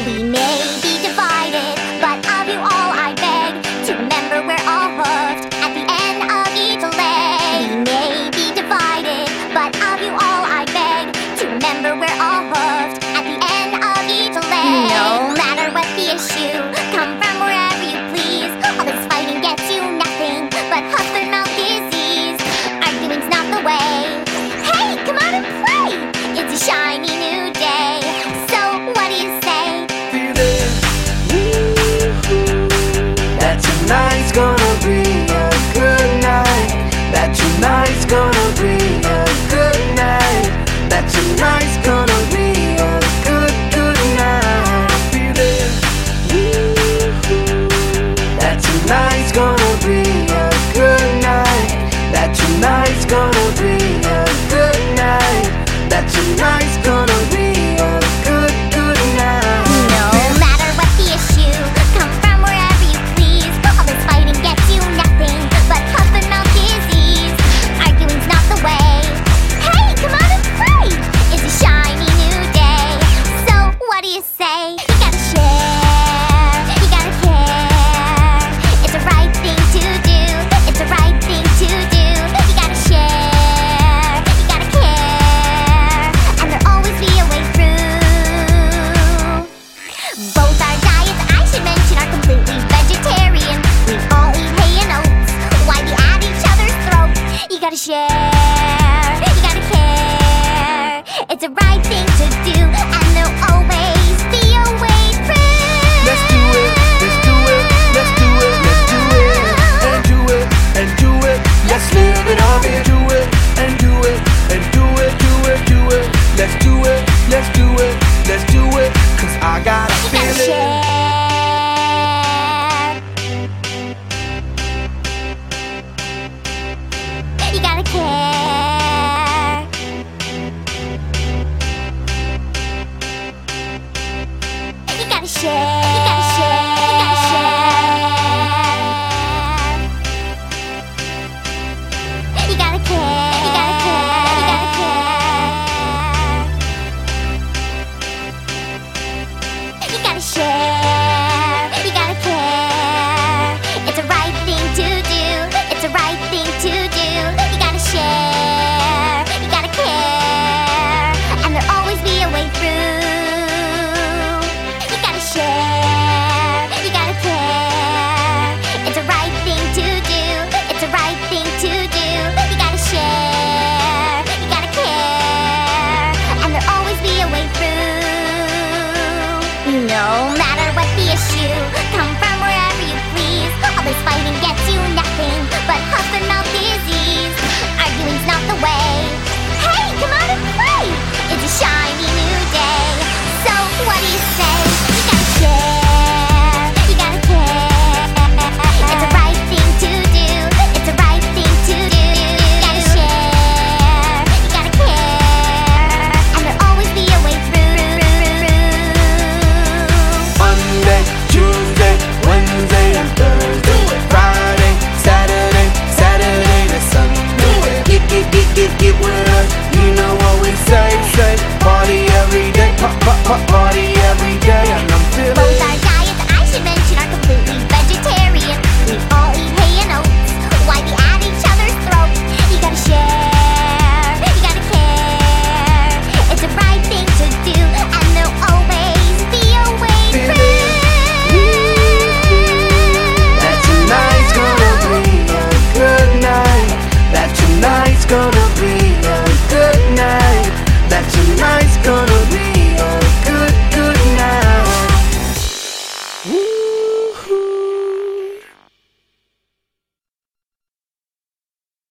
We may be divided, but of you all I beg to remember we're all hooked at the end of each leg. We may be divided, but of you all I beg to remember we're all hooked at the end of each leg. No matter what the issue, come from wherever you please. All this fighting gets you nothing but huff and mouth disease. Arguing's not the way. Hey, come out and play! It's a shiny new day. So what do you say? Feel it. That tonight's gonna be a good night. That tonight's gonna be a good night. That tonight's gonna be a good night. Feel it. That tonight's gonna be a good night. That tonight's gonna be a good night. That tonight's gonna be a good night. No matter what the issue, come from wherever you please. All this fighting gets you nothing but huff and mouth disease. Arguing's not the way. Hey, come out and play! It's a shiny new day. So what do you say? You gotta share, you gotta care. It's the right thing to do. It's the right thing to do. You gotta share, you gotta care, and there'll always be a way through. Both our diets, I should mention, are completely vegetarian. We all eat hay and oats. Why be at each other's throats? You gotta share, you gotta care. It's the right thing to do, and there'll always be a way through. Let's do it, let's do it, let's do it, let's do it, and do it, and do it. Let's live it up and do it, and do it, and do it, do it, do it. Let's do it, let's do it, let's do it. 'Cause I gotta You feel gotta it. share. You gotta care. You gotta share. You gotta share. You gotta share. You gotta care. You gotta care. You gotta care. You gotta share. You gotta care. It's the right thing to do. It's the right thing to do. You gotta share. You gotta care, and there'll always be a way through. You gotta share. You gotta care. It's the right thing to do. It's the right thing to do. You gotta share. You gotta care, and there'll always be a way through. No matter what the issue, come from wherever you please. All this fighting gets you nothing but huff and mouth disease. Arguing's not the way. Hey, come out and play! It's a shiny new day. So what do you say? You gotta share. You gotta care. It's the right thing to do. It's the right thing to do. You gotta share. You gotta care, and there'll always be a way through. Monday, Tuesday, Wednesday, and Thursday. Friday, Saturday, Saturday to Sunday. Get with us. You know what we say. Party every day. Pop, pop, pop,